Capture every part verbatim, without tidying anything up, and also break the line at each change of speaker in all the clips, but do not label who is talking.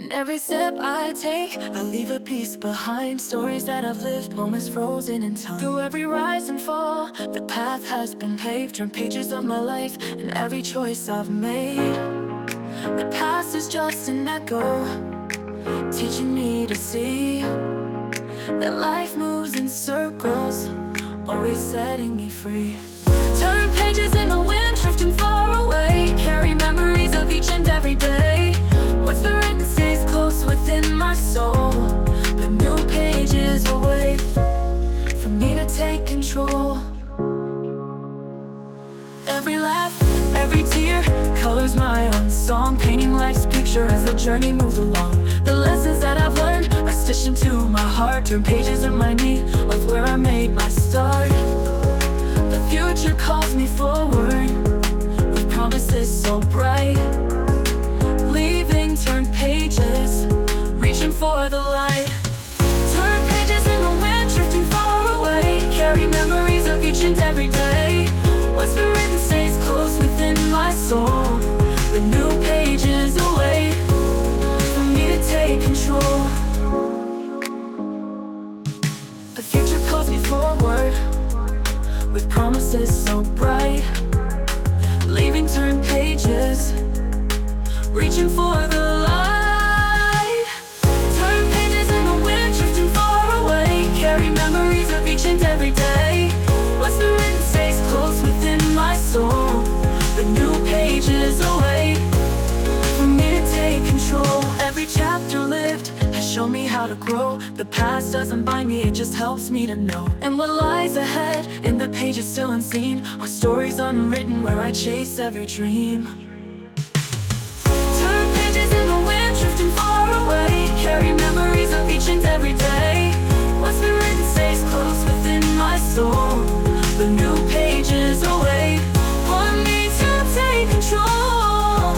And every step I take, I leave a piece behind. Stories that I've lived, moments frozen in time. Through every rise and fall, the path has been paved. Turn pages of my life and every choice I've made. The past is just an echo, teaching me to see that life moves in circles, always setting me free. Turn pages in the wind, drifting far away. Carry memories of each and every day. What's been written stays close within my soul, but new pages await for me to take control. Every laugh, every tear colors my own song, painting life's picture as the journey moves along. The lessons that I've learned are stitched into my heart. Turn pages in my knee of where I made my start. The future calls me forward with promises so bright. Leaving turned pages, reaching for the light. Turn pages in the wind, drifting far away. Carry memories of each and every day. What's been written stays close within my soul, with new pages away for me to take control. The future calls me forward with promises so bright. Leaving turned pages, reaching for the light. Turn pages in the wind, drifting far away. Carry memories of each and every day. What's been written stays close within my soul, the new pages away for me to take control. Every chapter lived has shown me how to grow. The past doesn't bind me, it just helps me to know. And what lies ahead in the pages still unseen are stories unwritten where I chase every dream. Turn pages in the wind, drifting far away. Carry memories of each and every day. What's been written stays close within my soul, the new pages away for me to take control.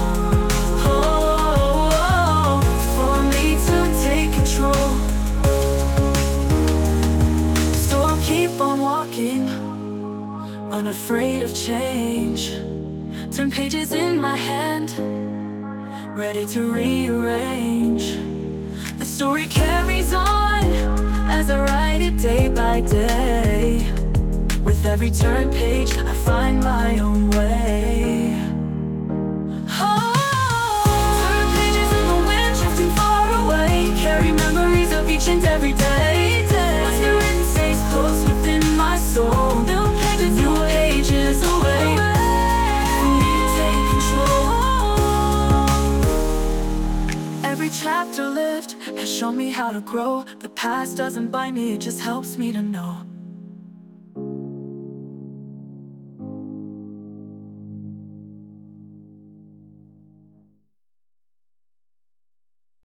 Oh, for me to take control. So I'll keep on walking, unafraid of change. Turn pages in my hand, ready to rearrange. The story carries on as I write it day by day. With every turn page, I find my own way. Oh, turn pages in the wind, drifting far away. Carry memories of each and every day. What's been written stays close within my soul. New pages, new pages away for me to take control. Every chapter lived has shown me how to grow. The past doesn't bind me, it just helps me to know.